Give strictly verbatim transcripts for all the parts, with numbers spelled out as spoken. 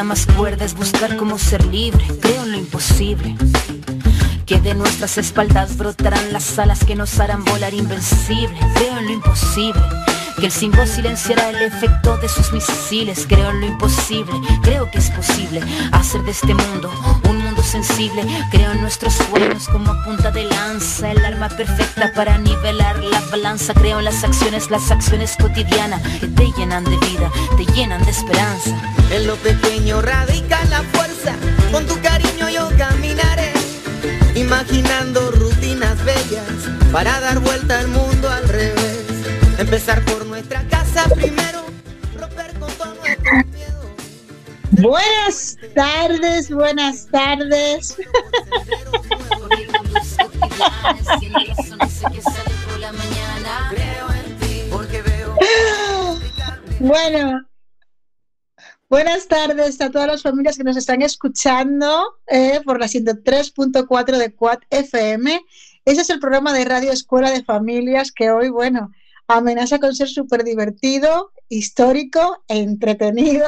más cuerda es buscar cómo ser libre. Creo en lo imposible, que de nuestras espaldas brotarán las alas que nos harán volar invencible. Creo en lo imposible, que el símbolo silenciará el efecto de sus misiles. Creo en lo imposible, creo que es posible hacer de este mundo un mundo sensible. Creo en nuestros sueños como punta de lanza, el arma perfecta para nivelar la balanza. Creo en las acciones, las acciones cotidianas que te llenan de vida, te llenan de esperanza. En lo pequeño radica la fuerza, con tu cariño yo caminaré, imaginando rutinas bellas para dar vuelta al mundo al revés. Empezar por nuestra casa primero, romper con todo nuestro miedo. Buenas tardes, buenas tardes. Bueno, buenas tardes a todas las familias que nos están escuchando eh, por la ciento tres punto cuatro de Quad F M. Ese es el programa de Radio Escuela de Familias que hoy, bueno, amenaza con ser súper divertido, histórico e entretenido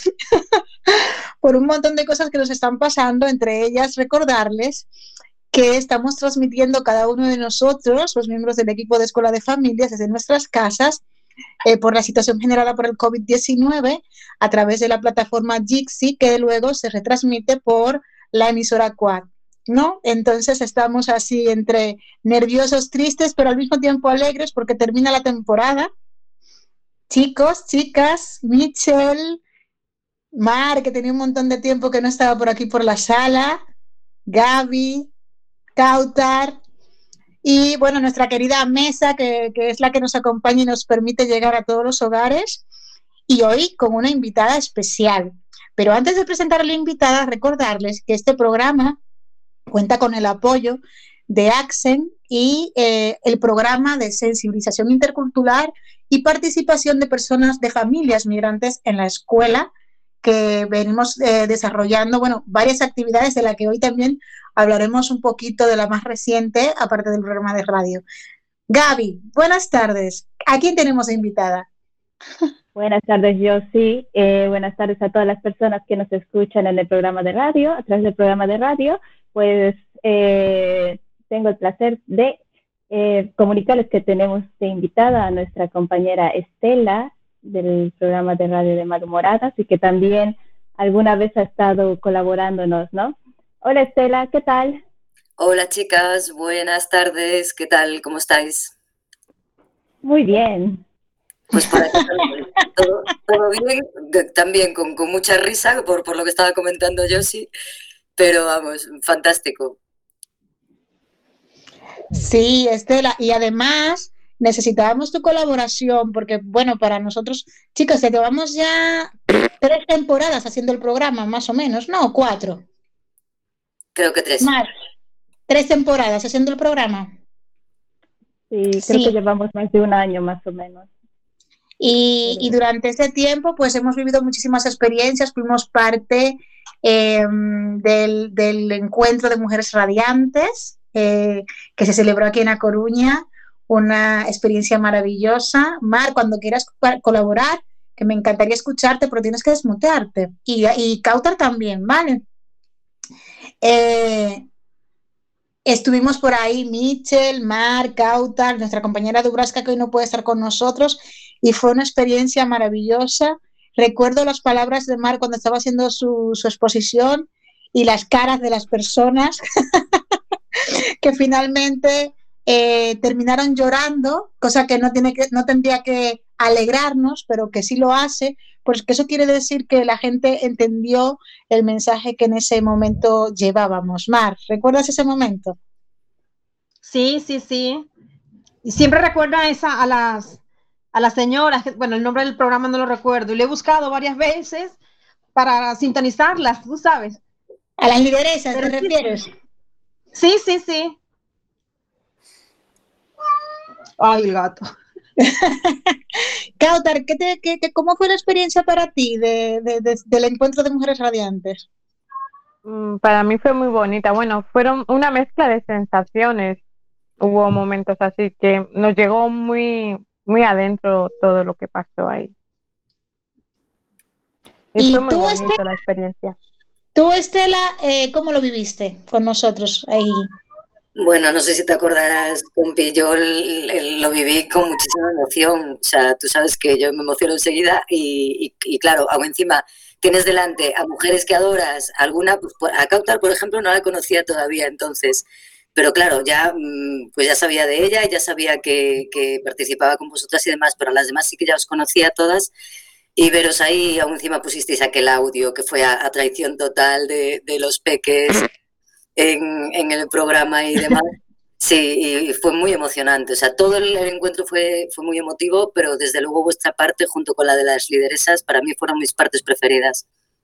por un montón de cosas que nos están pasando, entre ellas recordarles que estamos transmitiendo cada uno de nosotros, los miembros del equipo de Escuela de Familias, desde nuestras casas, eh, por la situación generada por el covid diecinueve, a través de la plataforma Jitsi, que luego se retransmite por la emisora Quad, ¿no? Entonces estamos así entre nerviosos, tristes, pero al mismo tiempo alegres porque termina la temporada. Chicos, chicas, Michelle, Mar, que tenía un montón de tiempo que no estaba por aquí por la sala, Gaby, Kautar y bueno, nuestra querida Mesa, que, que es la que nos acompaña y nos permite llegar a todos los hogares, y hoy con una invitada especial. Pero antes de presentar a la invitada, recordarles que este programa cuenta con el apoyo de Accent y eh, el programa de sensibilización intercultural y participación de personas de familias migrantes en la escuela, que venimos eh, desarrollando, bueno, varias actividades de las que hoy también hablaremos un poquito de la más reciente, aparte del programa de radio. Gaby, buenas tardes. ¿A quién tenemos de invitada? Buenas tardes, Josie. Eh, buenas tardes a todas las personas que nos escuchan en el programa de radio, a través del programa de radio. Pues eh, tengo el placer de eh, comunicarles que tenemos de invitada a nuestra compañera Estela del programa de radio de Malhumoradas y que también alguna vez ha estado colaborándonos, ¿no? Hola Estela, ¿qué tal? Hola chicas, buenas tardes, ¿qué tal? ¿Cómo estáis? Muy bien. Pues por aquí todo, todo bien, también con, con mucha risa por, por lo que estaba comentando Josie, pero vamos, fantástico. Sí, Estela, y además necesitábamos tu colaboración porque, bueno, para nosotros, chicos, te llevamos ya tres temporadas haciendo el programa, más o menos, ¿no? Cuatro. Creo que tres. Más. Tres temporadas haciendo el programa. Sí, creo sí. que llevamos más de un año, más o menos. Y, y durante ese tiempo, pues hemos vivido muchísimas experiencias, fuimos parte eh, del, del encuentro de Mujeres Radiantes, eh, que se celebró aquí en A Coruña, una experiencia maravillosa. Mar, cuando quieras colaborar, que me encantaría escucharte, pero tienes que desmutearte. Y, y Kautar también, ¿vale? Eh, estuvimos por ahí, Michelle, Mar, Kautar, nuestra compañera Dubrasca, que hoy no puede estar con nosotros, y fue una experiencia maravillosa. Recuerdo las palabras de Mar cuando estaba haciendo su, su exposición y las caras de las personas que finalmente eh, terminaron llorando, cosa que no, tiene que no tendría que alegrarnos, pero que sí lo hace, pues que eso quiere decir que la gente entendió el mensaje que en ese momento llevábamos. Mar, ¿recuerdas ese momento? Sí, sí, sí. Y siempre recuerdo a, esa, a las a las señoras, bueno, el nombre del programa no lo recuerdo, y lo he buscado varias veces para sintonizarlas, tú sabes. ¿A las lideresas te refieres? Sí, sí, sí. Ay, el gato. Kautar, ¿qué te, qué, qué, ¿cómo fue la experiencia para ti de, de, de, del encuentro de Mujeres Radiantes? Para mí fue muy bonita. Bueno, fueron una mezcla de sensaciones. Hubo momentos así que nos llegó muy, muy adentro todo lo que pasó ahí. Y, ¿Y fue muy tú, bonito Estela, la experiencia. tú, Estela eh, cómo lo viviste con nosotros ahí? Bueno, no sé si te acordarás, compi, yo el- el- lo viví con muchísima emoción. O sea, tú sabes que yo me emociono enseguida y, y- y claro, aún encima tienes delante a mujeres que adoras, alguna, pues, por- a Kautar, por ejemplo, no la conocía todavía entonces, pero claro, ya, mm, pues ya sabía de ella, ya sabía que, que participaba con vosotras y demás, pero a las demás sí que ya os conocía a todas y veros ahí, aún encima pusisteis aquel audio que fue a, a traición total de, de los peques en, en el programa y demás. Sí, y fue muy emocionante. O sea, todo el, el encuentro fue, fue muy emotivo, pero desde luego vuestra parte, junto con la de las lideresas, para mí fueron mis partes preferidas.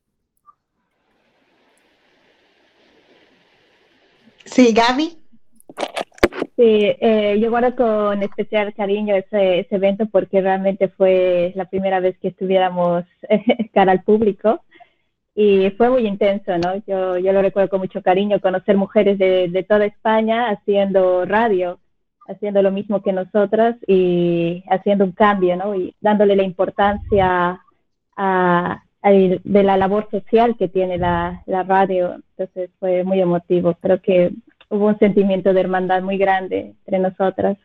Sí, Gaby. Sí, eh, yo guardo con especial cariño ese, ese evento porque realmente fue la primera vez que estuviéramos cara al público y fue muy intenso, ¿no? Yo, yo lo recuerdo con mucho cariño, conocer mujeres de, de toda España haciendo radio, haciendo lo mismo que nosotras y haciendo un cambio, ¿no? Y dándole la importancia a, a, de la labor social que tiene la, la radio. Entonces fue muy emotivo. Creo que hubo un sentimiento de hermandad muy grande entre nosotras.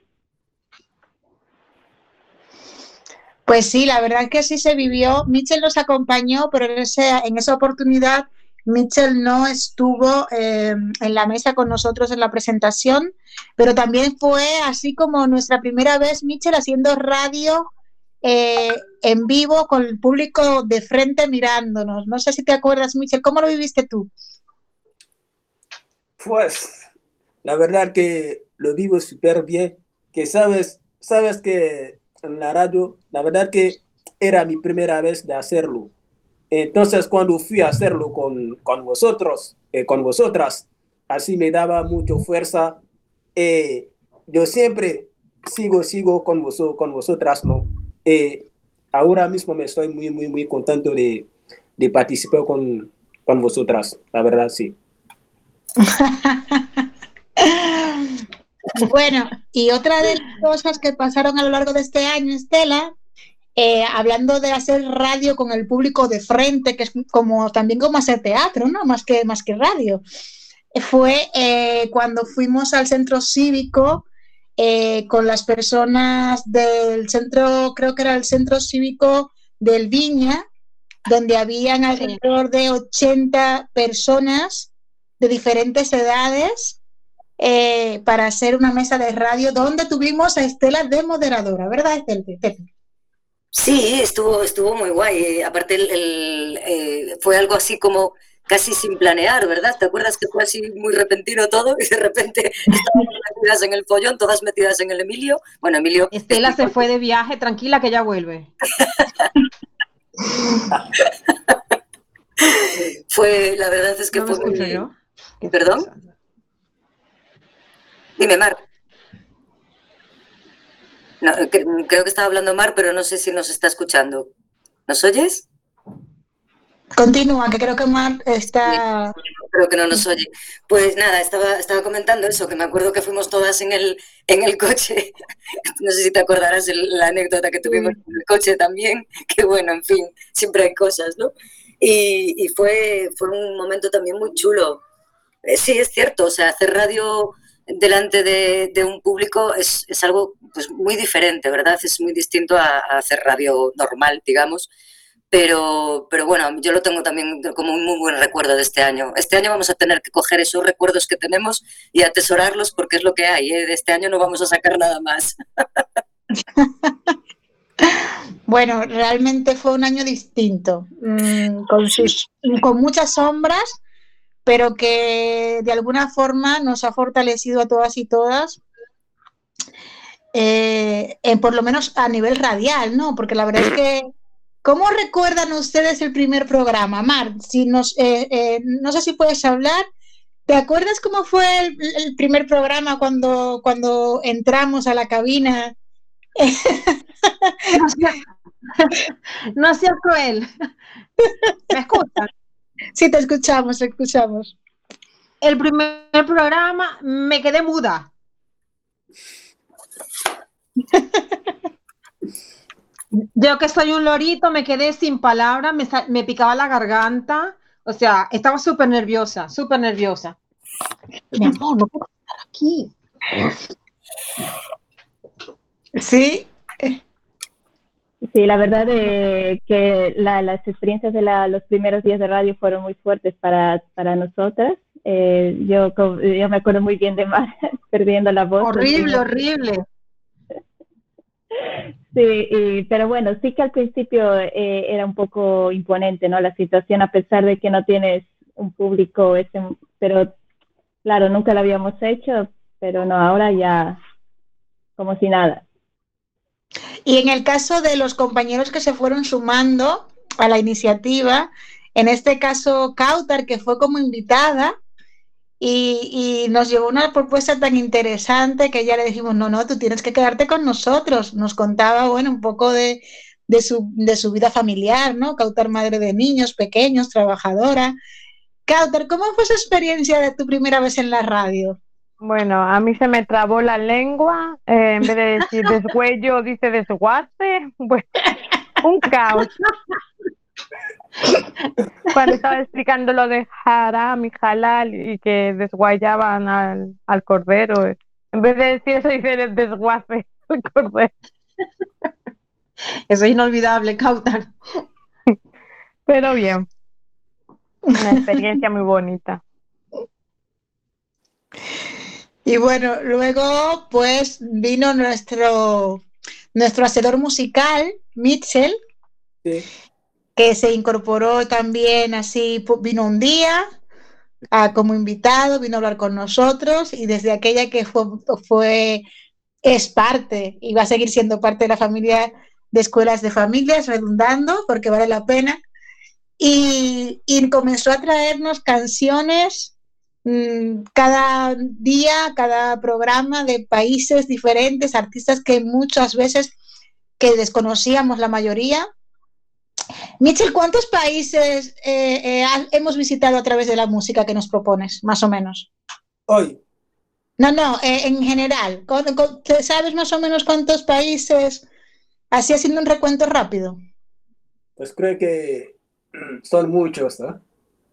Pues sí, la verdad es que sí se vivió. Mitchell nos acompañó, pero en, ese, en esa oportunidad Mitchell no estuvo eh, en la mesa con nosotros en la presentación, pero también fue así como nuestra primera vez, Mitchell, haciendo radio eh, en vivo con el público de frente mirándonos. No sé si te acuerdas, Mitchell, ¿cómo lo viviste tú? Pues, la verdad que lo vivo súper bien, que sabes, sabes que en la radio, la verdad que era mi primera vez de hacerlo. Entonces, cuando fui a hacerlo con, con vosotros, eh, con vosotras, así me daba mucha fuerza. Eh, yo siempre sigo, sigo con, vos, con vosotras, ¿no? Eh, ahora mismo me estoy muy, muy, muy contento de, de participar con, con vosotras, la verdad, sí. Bueno, y otra de las cosas que pasaron a lo largo de este año, Estela, eh, hablando de hacer radio con el público de frente, que es como también como hacer teatro, ¿no? Más que, más que radio, fue eh, cuando fuimos al centro cívico eh, con las personas del centro, creo que era el centro cívico del Viña, donde habían alrededor de ochenta personas de diferentes edades eh, para hacer una mesa de radio donde tuvimos a Estela de moderadora, ¿verdad, Estela? Sí, estuvo, estuvo muy guay. Aparte, el, el, eh, fue algo así como casi sin planear, ¿verdad? ¿Te acuerdas que fue así muy repentino todo y de repente estábamos metidas en el follón, todas metidas en el Emilio? Bueno, Emilio... Estela se fue de viaje, tranquila que ya vuelve. Fue, la verdad es que ¿No me fue escucho muy... yo? ¿Perdón? Dime, Mar. No, que, creo que estaba hablando Mar, pero no sé si nos está escuchando. ¿Nos oyes? Continúa, que creo que Mar está... Sí, creo que no nos oye. Pues nada, estaba, estaba comentando eso, que me acuerdo que fuimos todas en el, en el coche. No sé si te acordarás el, la anécdota que tuvimos en el coche también, que bueno, en fin, siempre hay cosas, ¿no? Y, y fue, fue un momento también muy chulo. Eh, sí, es cierto, o sea, hacer radio delante de, de un público es, es algo pues, muy diferente, ¿verdad? Es muy distinto a, a hacer radio normal, digamos. Pero, pero bueno, yo lo tengo también como un muy buen recuerdo de este año. Este año vamos a tener que coger esos recuerdos que tenemos y atesorarlos porque es lo que hay, ¿eh? De este año no vamos a sacar nada más. Bueno, realmente fue un año distinto, mmm, con, sus, con muchas sombras, pero que de alguna forma nos ha fortalecido a todas y todas, eh, eh, por lo menos a nivel radial, ¿no? Porque la verdad es que, ¿cómo recuerdan ustedes el primer programa, Mar? Si nos, eh, eh, no sé si puedes hablar. ¿Te acuerdas cómo fue el, el primer programa cuando, cuando entramos a la cabina? No seas, no seas cruel. ¿Me escuchan? Sí, te escuchamos, te escuchamos. El primer programa me quedé muda. Yo que soy un lorito, me quedé sin palabras, me, me picaba la garganta, o sea, estaba súper nerviosa, súper nerviosa. Mi amor, no puedo estar aquí. Sí. Sí, la verdad es que la, las experiencias de la, los primeros días de radio fueron muy fuertes para, para nosotras. Eh, yo, yo me acuerdo muy bien de Mar perdiendo la voz. Horrible, horrible. Sí, y, pero bueno, sí que al principio eh, era un poco imponente, ¿no? La situación, a pesar de que no tienes un público, ese, pero claro, nunca lo habíamos hecho, pero no, ahora ya como si nada. Y en el caso de los compañeros que se fueron sumando a la iniciativa, en este caso Kautar, que fue como invitada, y, y nos llevó una propuesta tan interesante que ya le dijimos, no, no, tú tienes que quedarte con nosotros. Nos contaba, bueno, un poco de, de, su, de su vida familiar, ¿no? Kautar, madre de niños pequeños, trabajadora. Kautar, ¿cómo fue esa experiencia de tu primera vez en la radio? Bueno, a mí se me trabó la lengua, eh, en vez de decir deshuello, dice desguace, bueno, un caos. Cuando estaba explicando lo de haram y halal y que desguayaban al, al cordero, en vez de decir eso dice desguace el cordero. Eso es inolvidable, Kautar. Pero bien, una experiencia muy bonita. Y bueno, luego pues vino nuestro, nuestro hacedor musical, Mitchell, Sí. que se incorporó también así, vino un día a, como invitado, vino a hablar con nosotros y desde aquella que fue, fue, es parte y va a seguir siendo parte de la familia de Escuelas de Familias, redundando, porque vale la pena, y, y comenzó a traernos canciones cada día, cada programa de países diferentes, artistas que muchas veces que desconocíamos la mayoría. Mitchell, ¿cuántos países eh, eh, hemos visitado a través de la música que nos propones, más o menos? Hoy. No, no, eh, en general. ¿Sabes más o menos cuántos países? Así haciendo un recuento rápido. Pues creo que son muchos, ¿no?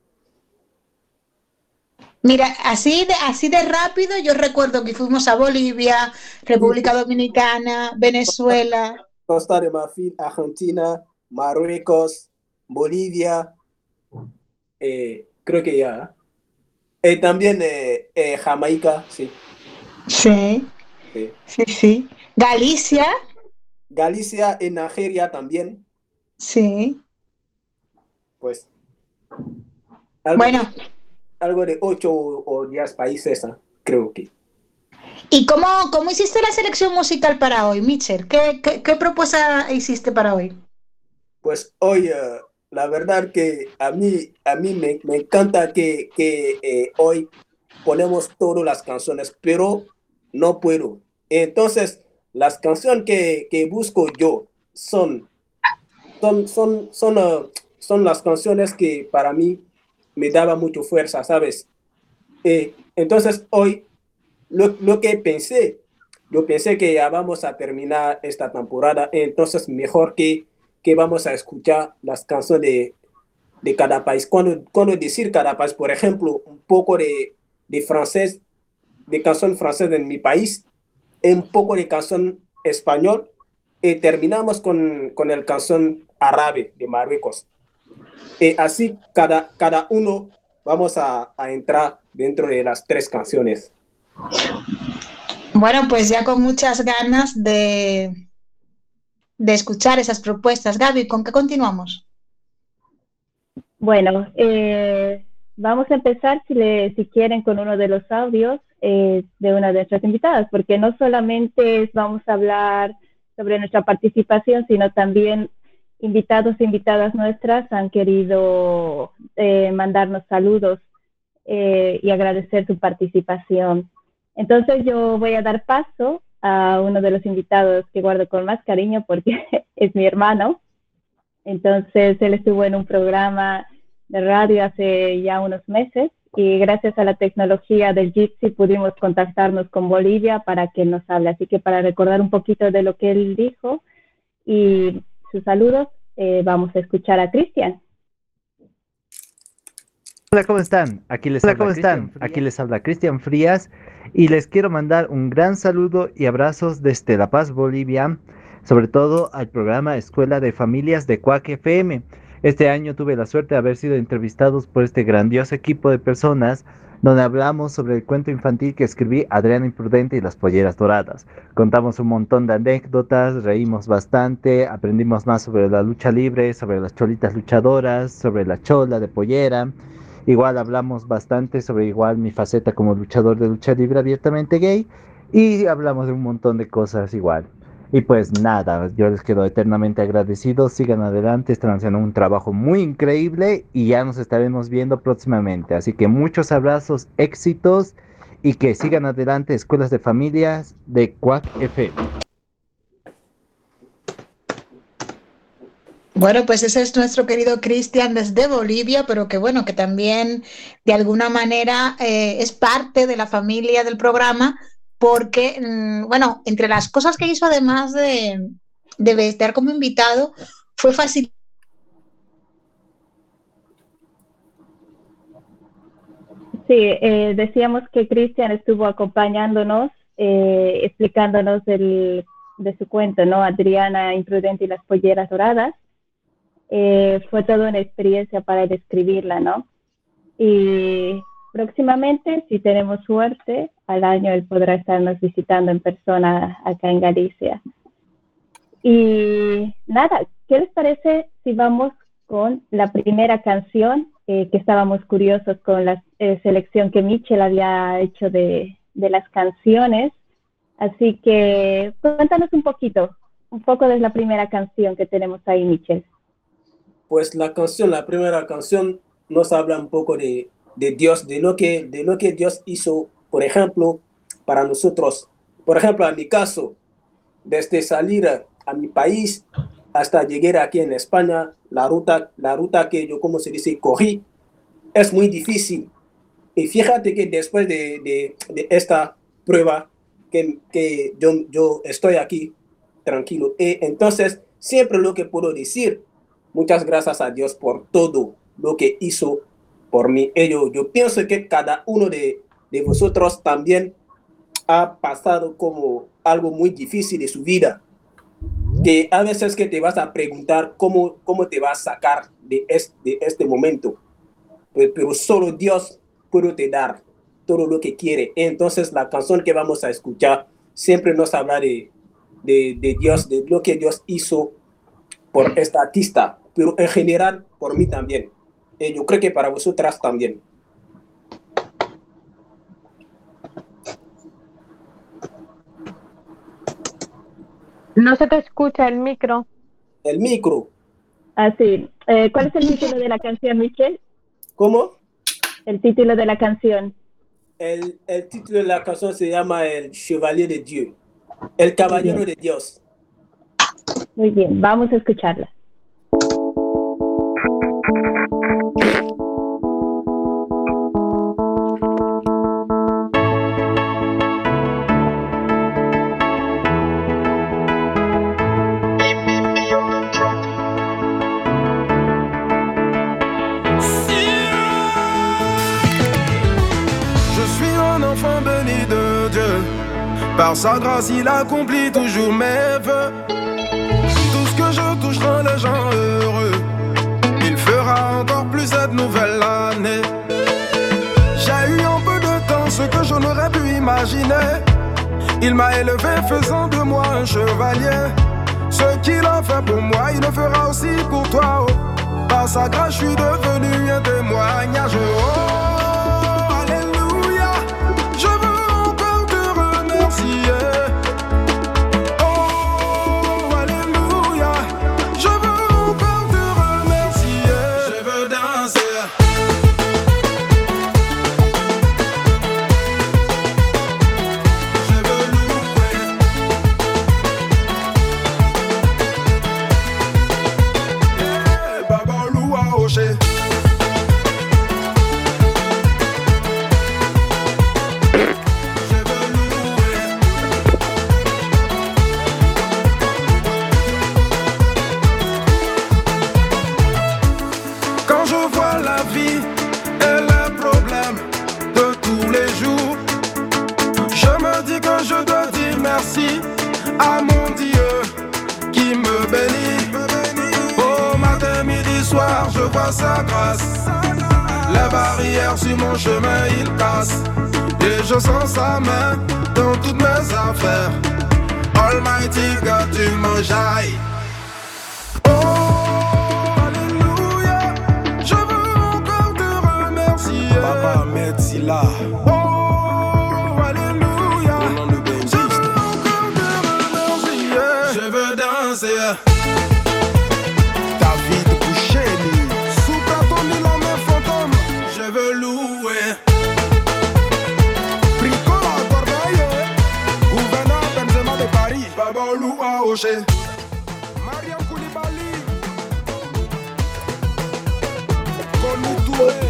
Mira, así de, así de rápido yo recuerdo que fuimos a Bolivia, República Dominicana, Venezuela. Costa de Marfil, Argentina, Marruecos, Bolivia, eh, creo que ya. Eh, también eh, eh, Jamaica, sí. Sí. sí. Sí, sí. Galicia. Galicia en Nigeria también. Sí. Pues. Algo bueno. De, algo de ocho o diez países, ¿eh? Creo que. ¿Y cómo, cómo hiciste la selección musical para hoy, Mitchell? ¿Qué, qué, qué propuesta hiciste para hoy? Pues hoy, uh, la verdad que a mí, a mí me, me encanta que, que eh, hoy ponemos todas las canciones, pero no puedo. Entonces, las canciones que, que busco yo son, son, son, son, uh, son las canciones que para mí me daba mucha fuerza, ¿sabes? Eh, entonces, hoy, lo, lo que pensé, yo pensé que ya vamos a terminar esta temporada, entonces mejor que, que vamos a escuchar las canciones de, de cada país. Cuando, cuando decir cada país, por ejemplo, un poco de, de francés, de canción francesa en mi país, un poco de canción español, y terminamos con, con el canción árabe de Marruecos. Y así cada, cada uno vamos a, a entrar dentro de las tres canciones. Bueno, pues ya con muchas ganas de, de escuchar esas propuestas. Gaby, ¿con qué continuamos? Bueno, eh, vamos a empezar, si, le, si quieren, con uno de los audios eh, de una de nuestras invitadas, porque no solamente vamos a hablar sobre nuestra participación, sino también invitados e invitadas nuestras han querido eh, mandarnos saludos eh, y agradecer su participación. Entonces yo voy a dar paso a uno de los invitados que guardo con más cariño porque es mi hermano. Entonces él estuvo en un programa de radio hace ya unos meses y gracias a la tecnología del Jitsi pudimos contactarnos con Bolivia para que nos hable. Así que para recordar un poquito de lo que él dijo y sus saludos eh, vamos a escuchar a Cristian. Hola, ¿cómo están? Aquí les, Hola, habla, ¿cómo están? Aquí les habla Cristian Frías y les quiero mandar un gran saludo y abrazos desde La Paz, Bolivia, sobre todo al programa Escuela de Familias de Quack F M. Este año tuve la suerte de haber sido entrevistados por este grandioso equipo de personas donde hablamos sobre el cuento infantil que escribí, Adriana Imprudente y las polleras doradas. Contamos un montón de anécdotas, reímos bastante, aprendimos más sobre la lucha libre, sobre las cholitas luchadoras, sobre la chola de pollera. Igual hablamos bastante sobre igual mi faceta como luchador de lucha libre abiertamente gay y hablamos de un montón de cosas igual. Y pues nada, yo les quedo eternamente agradecido, sigan adelante, están haciendo un trabajo muy increíble y ya nos estaremos viendo próximamente. Así que muchos abrazos, éxitos y que sigan adelante Escuelas de Familias de Quack F M. Bueno, pues ese es nuestro querido Cristian desde Bolivia, pero que bueno, que también de alguna manera eh, es parte de la familia del programa, porque, bueno, entre las cosas que hizo además de, de estar como invitado, fue fácil. Sí, eh, decíamos que Cristian estuvo acompañándonos, eh, explicándonos el, de su cuento, ¿no? Adriana Imprudente y las polleras doradas. Eh, fue toda una experiencia para él escribirla, ¿no? Y próximamente, si tenemos suerte, al año él podrá estarnos visitando en persona acá en Galicia. Y nada, ¿qué les parece si vamos con la primera canción? Eh, que estábamos curiosos con la eh, selección que Michel había hecho de, de las canciones. Así que cuéntanos un poquito, un poco de la primera canción que tenemos ahí, Michel. Pues la canción, la primera canción nos habla un poco de, de Dios, de lo, que, de lo que Dios hizo, por ejemplo, para nosotros. Por ejemplo, en mi caso, desde salir a, a mi país hasta llegar aquí en España, la ruta, la ruta que yo, como se dice, cogí, es muy difícil. Y fíjate que después de, de, de esta prueba, que, que yo, yo estoy aquí tranquilo. Y entonces, siempre lo que puedo decir, muchas gracias a Dios por todo lo que hizo por mí. Yo, yo pienso que cada uno de, de vosotros también ha pasado como algo muy difícil de su vida. Que a veces que te vas a preguntar cómo, cómo te vas a sacar de este, de este momento. Pero, pero solo Dios puede te dar todo lo que quiere. Entonces la canción que vamos a escuchar siempre nos habla de, de, de Dios, de lo que Dios hizo por esta artista, pero en general por mí también. Y yo creo que para vosotras también. No se te escucha el micro. El micro. Ah, sí. Eh, ¿Cuál es el título de la canción, Michel? ¿Cómo? El título de la canción. El, el título de la canción se llama El Chevalier de Dieu. El Caballero de Dios. Muy bien, vamos a escucharla. Par sa grâce, il accomplit toujours mes vœux. Tout ce que je touche rend les gens heureux. Il fera encore plus cette nouvelle année. J'ai eu en peu de temps ce que je n'aurais pu imaginer. Il m'a élevé faisant de moi un chevalier. Ce qu'il a fait pour moi, il le fera aussi pour toi. Oh. Par sa grâce, je suis devenu un témoignage. Oh. vois sa grâce. Les barrières sur mon chemin, il casse. Et je sens sa main dans toutes mes affaires. Almighty God, tu m'enjailles. Oh, alléluia. Je veux encore te remercier. Papa, merci là. Oh, alléluia. Au nom de Benji. Je veux encore te remercier. Je veux danser. David Boucheli. Sous plateau, ni la main fantôme. Je veux louer. Bricola, Corbeil. Gouverneur Benzema de Paris. Babalou à Oché. Mariam Koulibaly. Kolou Touré.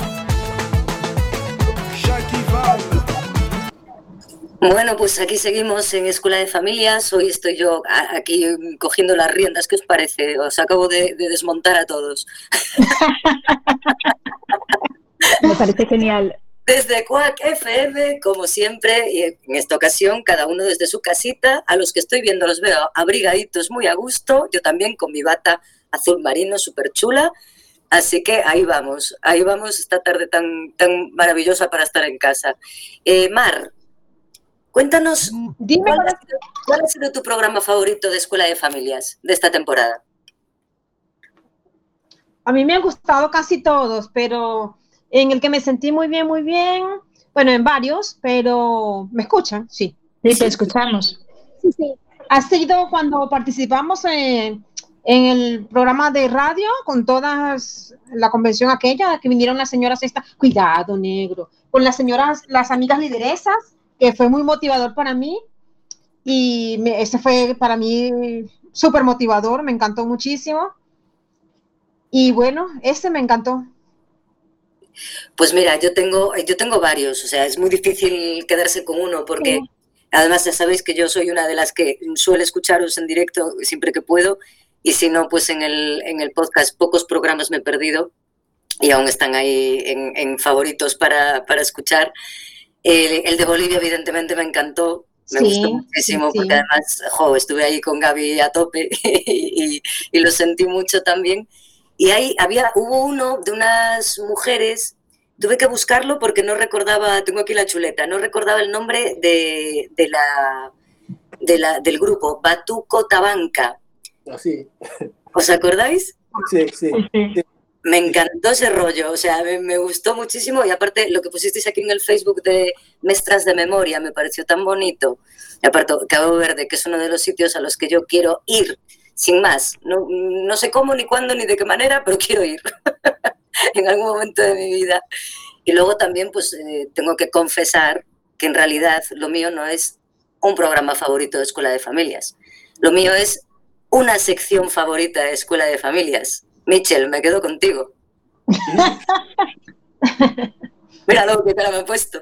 Jackie Val. Bueno, pues aquí seguimos en Escuela de Familias. Hoy estoy yo aquí cogiendo las riendas. ¿Qué os parece? Os acabo de, de desmontar a todos. Me parece genial. Desde Quack F M, como siempre, y en esta ocasión cada uno desde su casita. A los que estoy viendo los veo abrigaditos, muy a gusto. Yo también con mi bata azul marino súper chula. Así que ahí vamos, ahí vamos esta tarde tan, tan maravillosa para estar en casa. Eh, Mar, cuéntanos, Dime, ¿cuál ha, sido, ¿cuál ha sido tu programa favorito de Escuela de Familias de esta temporada? a mí me han gustado casi todos, pero en el que me sentí muy bien, muy bien, bueno, en varios, pero ¿me escuchan? Sí. Sí, te escuchamos. Sí, sí. Ha sido cuando participamos en, en el programa de radio con todas, la convención aquella, que vinieron las señoras esta, cuidado negro, con las señoras, las amigas lideresas, que fue muy motivador para mí, y me, ese fue para mí súper motivador, me encantó muchísimo, y bueno, ese me encantó. Pues mira, yo tengo, yo tengo varios, o sea, es muy difícil quedarse con uno porque sí. Además ya sabéis que yo soy una de las que suele escucharos en directo siempre que puedo y si no, pues en el, en el podcast pocos programas me he perdido y aún están ahí en, en favoritos para, para escuchar. El, el de Bolivia evidentemente me encantó, me sí, gustó muchísimo sí, porque sí. además jo, estuve ahí con Gaby a tope y, y, y lo sentí mucho también. Y ahí había, hubo uno de unas mujeres, tuve que buscarlo porque no recordaba, tengo aquí la chuleta, no recordaba el nombre de, de la, de la, del grupo, Batuco Tabanca. Así. ¿Os acordáis? Sí, sí, sí. Me encantó ese rollo, o sea, me, me gustó muchísimo y aparte lo que pusisteis aquí en el Facebook de Mestras de Memoria me pareció tan bonito. Y aparte, Cabo Verde, que es uno de los sitios a los que yo quiero ir. Sin más, no, no sé cómo, ni cuándo, ni de qué manera, pero quiero ir en algún momento de mi vida. Y luego también pues eh, tengo que confesar que en realidad lo mío no es un programa favorito de Escuela de Familias. Lo mío es una sección favorita de Escuela de Familias. Michel, me quedo contigo. Mira lo que cara me he puesto.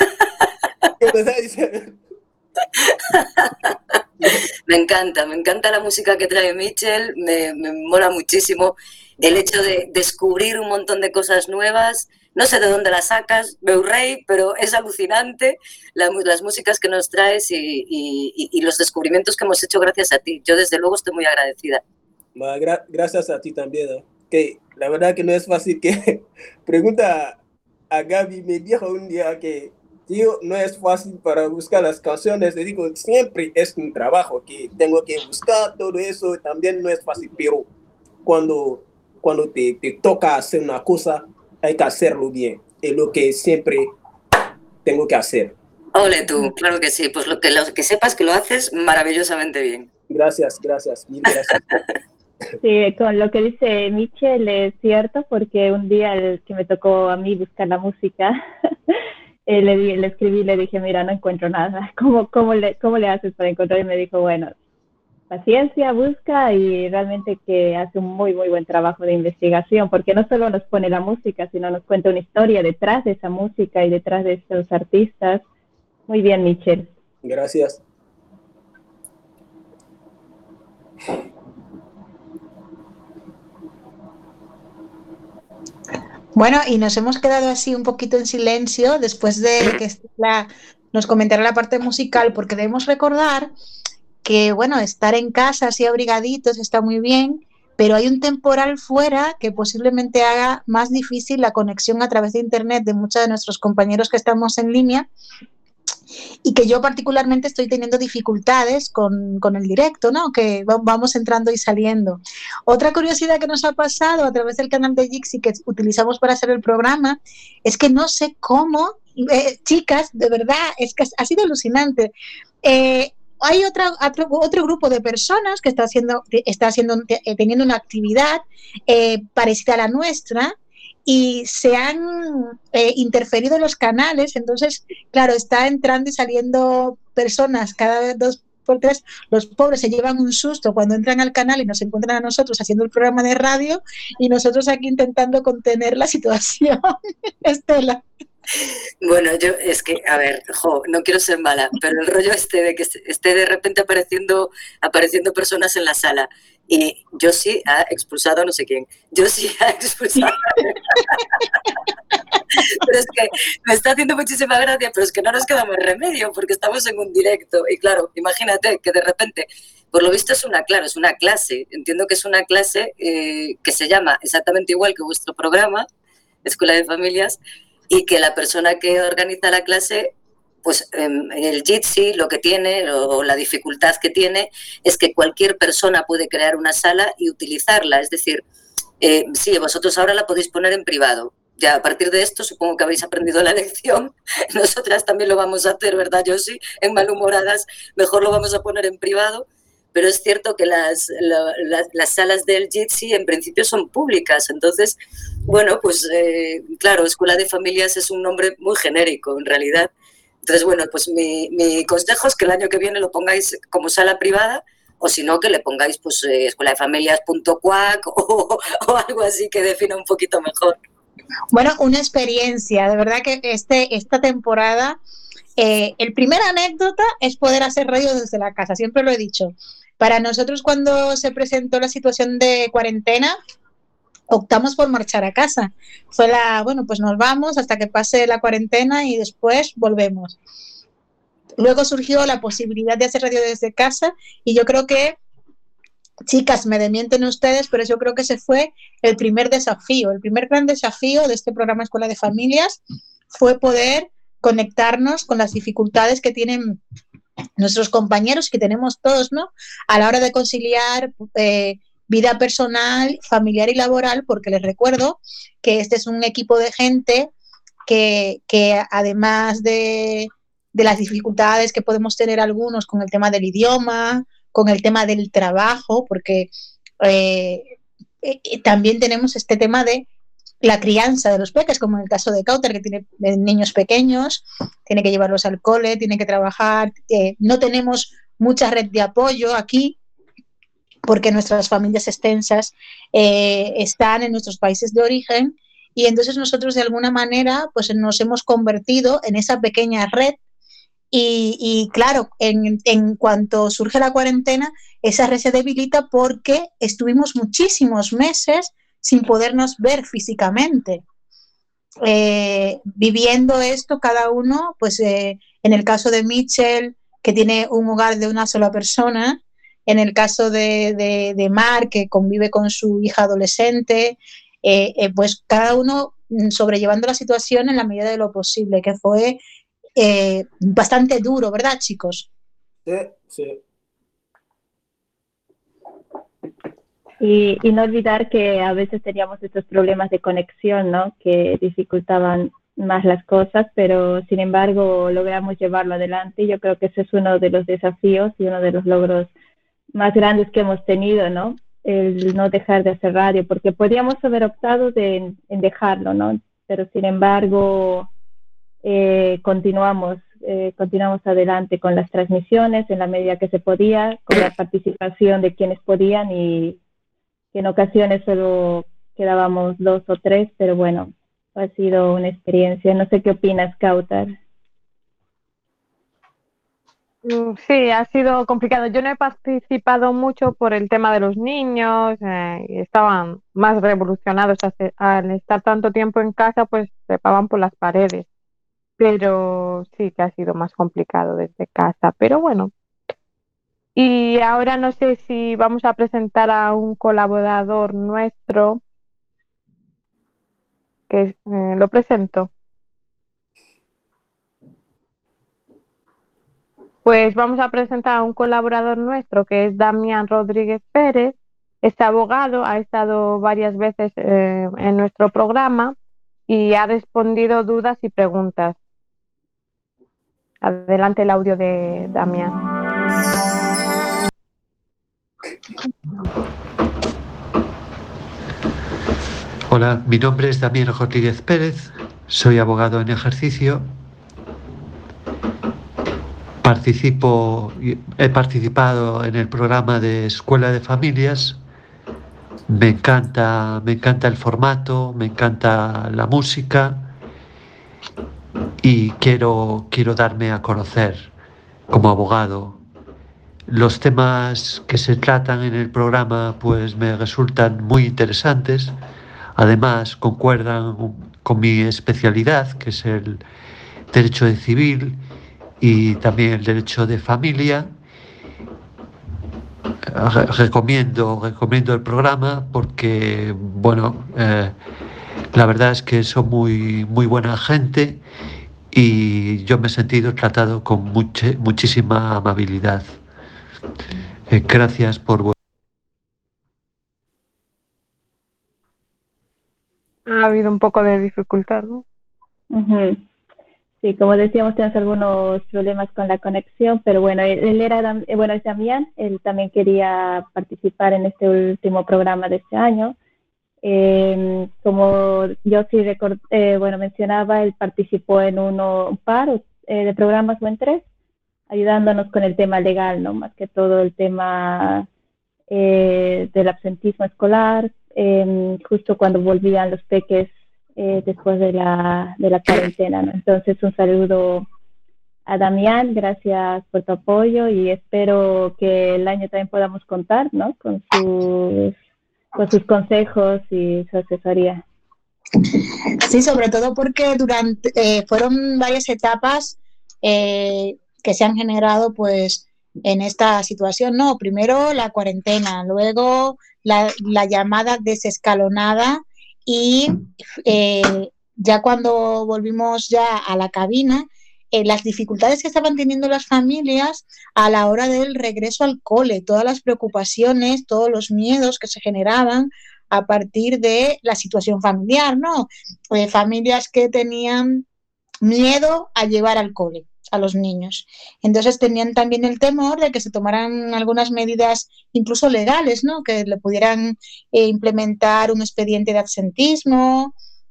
Me encanta, me encanta la música que trae Michel, me, me mola muchísimo el hecho de descubrir un montón de cosas nuevas, no sé de dónde las sacas, Beurrey, pero es alucinante la, las músicas que nos traes y, y, y los descubrimientos que hemos hecho gracias a ti. Yo desde luego estoy muy agradecida. Gra- gracias a ti también, ¿no? Que la verdad que no es fácil que pregunta a Gaby, me dijo un día que tío, no es fácil para buscar las canciones, le digo, siempre es un trabajo que tengo que buscar todo eso, también no es fácil, pero cuando, cuando te, te toca hacer una cosa, hay que hacerlo bien, es lo que siempre tengo que hacer. Ole tú, claro que sí, pues lo que, lo que sepas que lo haces maravillosamente bien. Gracias, gracias, mil gracias. Sí, con lo que dice Michel es cierto, porque un día el que me tocó a mí buscar la música, Eh, le, di, le escribí y le dije, mira, no encuentro nada, ¿Cómo, cómo, le, ¿cómo le haces para encontrar? Y me dijo, bueno, paciencia, busca, y realmente que hace un muy, muy buen trabajo de investigación, porque no solo nos pone la música, sino nos cuenta una historia detrás de esa música y detrás de esos artistas. Muy bien, Michel. Gracias. Bueno, y nos hemos quedado así un poquito en silencio después de que la, nos comentara la parte musical, porque debemos recordar que, bueno, estar en casa así abrigaditos está muy bien, pero hay un temporal fuera que posiblemente haga más difícil la conexión a través de Internet de muchos de nuestros compañeros que estamos en línea, y que yo particularmente estoy teniendo dificultades con, con el directo, ¿no? Que vamos entrando y saliendo. Otra curiosidad que nos ha pasado a través del canal de Jixi que utilizamos para hacer el programa es que no sé cómo, eh, chicas, de verdad, es que ha sido alucinante. Eh, hay otra, otro, otro grupo de personas que está, haciendo, está haciendo, teniendo una actividad eh, parecida a la nuestra, y se han eh, interferido los canales, entonces, claro, está entrando y saliendo personas cada vez dos por tres, los pobres se llevan un susto cuando entran al canal y nos encuentran a nosotros haciendo el programa de radio y nosotros aquí intentando contener la situación. Estela. Bueno, yo es que, a ver, jo, no quiero ser mala, pero el rollo este de que esté de repente apareciendo, apareciendo personas en la sala, y yo sí ha expulsado a no sé quién, yo sí ha expulsado pero es que me está haciendo muchísima gracia, pero es que no nos queda más remedio porque estamos en un directo y claro, imagínate que de repente, por lo visto es una, claro, es una clase, entiendo que es una clase eh, que se llama exactamente igual que vuestro programa, Escuela de Familias, y que la persona que organiza la clase, pues el Jitsi lo que tiene, o la dificultad que tiene, es que cualquier persona puede crear una sala y utilizarla. Es decir, eh, sí, vosotros ahora la podéis poner en privado. Ya a partir de esto supongo que habéis aprendido la lección. Nosotras también lo vamos a hacer, ¿verdad, Josi? En Malhumoradas mejor lo vamos a poner en privado. Pero es cierto que las, la, la, las salas del Jitsi en principio son públicas. Entonces, bueno, pues eh, claro, Escuela de Familias es un nombre muy genérico en realidad. Entonces, bueno, pues mi, mi consejo es que el año que viene lo pongáis como sala privada o si no, que le pongáis pues eh, escuela de familias punto cuac o, o algo así que defina un poquito mejor. Bueno, una experiencia, de verdad que este, esta temporada, eh, el primer anécdota es poder hacer radio desde la casa, siempre lo he dicho. Para nosotros cuando se presentó la situación de cuarentena, optamos por marchar a casa. Fue la, bueno, pues nos vamos hasta que pase la cuarentena y después volvemos. Luego surgió la posibilidad de hacer radio desde casa y yo creo que, chicas, me demienten ustedes, pero yo creo que ese fue el primer desafío. El primer gran desafío de este programa Escuela de Familias fue poder conectarnos con las dificultades que tienen nuestros compañeros, que tenemos todos, ¿no? A la hora de conciliar eh, vida personal, familiar y laboral, porque les recuerdo que este es un equipo de gente que, que además de, de las dificultades que podemos tener algunos con el tema del idioma, con el tema del trabajo, porque eh, eh, también tenemos este tema de la crianza de los peques, como en el caso de Cauter, que tiene niños pequeños, tiene que llevarlos al cole, tiene que trabajar, eh, no tenemos mucha red de apoyo aquí, porque nuestras familias extensas eh, están en nuestros países de origen, y entonces nosotros de alguna manera pues nos hemos convertido en esa pequeña red. Y, y claro, en, en cuanto surge la cuarentena, esa red se debilita porque estuvimos muchísimos meses sin podernos ver físicamente. Eh, viviendo esto cada uno, pues eh, en el caso de Mitchell, que tiene un hogar de una sola persona, en el caso de, de, de Mar, que convive con su hija adolescente, eh, eh, pues cada uno sobrellevando la situación en la medida de lo posible, que fue eh, bastante duro, ¿verdad, chicos? Sí, sí. Y, y no olvidar que a veces teníamos estos problemas de conexión, ¿no? Que dificultaban más las cosas, pero sin embargo logramos llevarlo adelante. Y yo creo que ese es uno de los desafíos y uno de los logros más grandes que hemos tenido, ¿no? El no dejar de hacer radio, porque podríamos haber optado de, en dejarlo, ¿no? Pero sin embargo eh, continuamos, eh, continuamos adelante con las transmisiones en la medida que se podía, con la participación de quienes podían y que en ocasiones solo quedábamos dos o tres, pero bueno, ha sido una experiencia. No sé qué opinas, Kautar. Sí, ha sido complicado. Yo no he participado mucho por el tema de los niños, eh, y estaban más revolucionados hace, al estar tanto tiempo en casa, pues trepaban por las paredes. Pero sí que ha sido más complicado desde casa. Pero bueno, Y ahora no sé si vamos a presentar a un colaborador nuestro, que eh, lo presento. Pues vamos a presentar a un colaborador nuestro que es Damián Rodríguez Pérez. Es abogado, ha estado varias veces eh, en nuestro programa y ha respondido dudas y preguntas. Adelante el audio de Damián. Hola, mi nombre es Damián Rodríguez Pérez, soy abogado en ejercicio. Participo, he participado en el programa de Escuela de Familias. Me encanta, me encanta el formato, me encanta la música y quiero, quiero darme a conocer como abogado. Los temas que se tratan en el programa pues me resultan muy interesantes. Además concuerdan con mi especialidad, que es el derecho de civil y también el derecho de familia. Recomiendo, recomiendo el programa porque, bueno, eh, la verdad es que son muy, muy buena gente y yo me he sentido tratado con mucha, muchísima amabilidad. Eh, gracias por... Ha habido un poco de dificultad, ¿no? Uh-huh. Sí, como decíamos, tenemos algunos problemas con la conexión, pero bueno, él, él era, bueno, es Damián, él también quería participar en este último programa de este año. Eh, como yo sí record, eh, bueno, mencionaba, él participó en uno, un par eh, de programas o en tres, ayudándonos con el tema legal, ¿no? Más que todo el tema eh, del absentismo escolar, eh, justo cuando volvían los peques Eh, después de la, de la cuarentena, ¿no? Entonces un saludo a Damián, gracias por tu apoyo y espero que el año también podamos contar, ¿no? con, sus, con sus consejos y su asesoría. Sí, sobre todo porque durante eh, fueron varias etapas eh, que se han generado pues en esta situación, ¿no? Primero la cuarentena, luego la, la llamada desescalonada. Y eh, ya cuando volvimos ya a la cabina, eh, las dificultades que estaban teniendo las familias a la hora del regreso al cole, todas las preocupaciones, todos los miedos que se generaban a partir de la situación familiar, ¿no? Eh, familias que tenían miedo a llevar al cole a los niños. Entonces tenían también el temor de que se tomaran algunas medidas incluso legales, ¿no? Que le pudieran eh, implementar un expediente de absentismo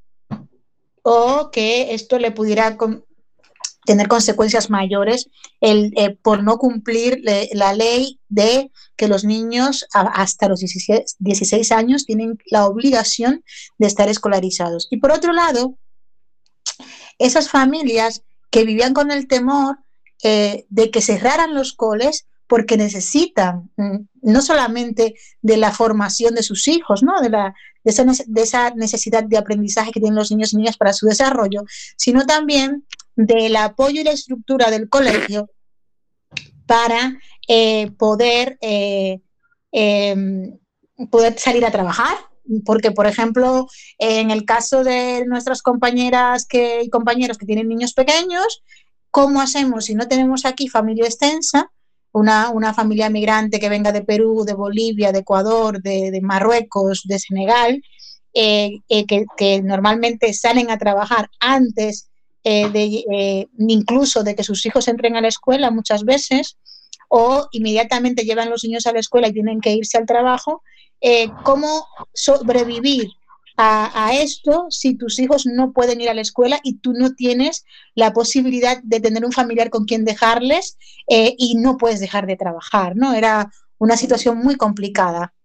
o que esto le pudiera con, tener consecuencias mayores el, eh, por no cumplir le, la ley de que los niños a, hasta los dieciséis años tienen la obligación de estar escolarizados. Y por otro lado, esas familias que vivían con el temor eh, de que cerraran los coles porque necesitan no solamente de la formación de sus hijos, ¿no? de, la, de, esa, de esa necesidad de aprendizaje que tienen los niños y niñas para su desarrollo, sino también del apoyo y la estructura del colegio para eh, poder, eh, eh, poder salir a trabajar. Porque, por ejemplo, en el caso de nuestras compañeras que, y compañeros que tienen niños pequeños, ¿cómo hacemos si no tenemos aquí familia extensa? Una, una familia migrante que venga de Perú, de Bolivia, de Ecuador, de, de Marruecos, de Senegal, eh, eh, que, que normalmente salen a trabajar antes eh, de, eh, incluso de que sus hijos entren a la escuela muchas veces, o inmediatamente llevan los niños a la escuela y tienen que irse al trabajo. Eh, ¿Cómo sobrevivir a, a esto si tus hijos no pueden ir a la escuela y tú no tienes la posibilidad de tener un familiar con quien dejarles eh, y no puedes dejar de trabajar, ¿no? Era una situación muy complicada.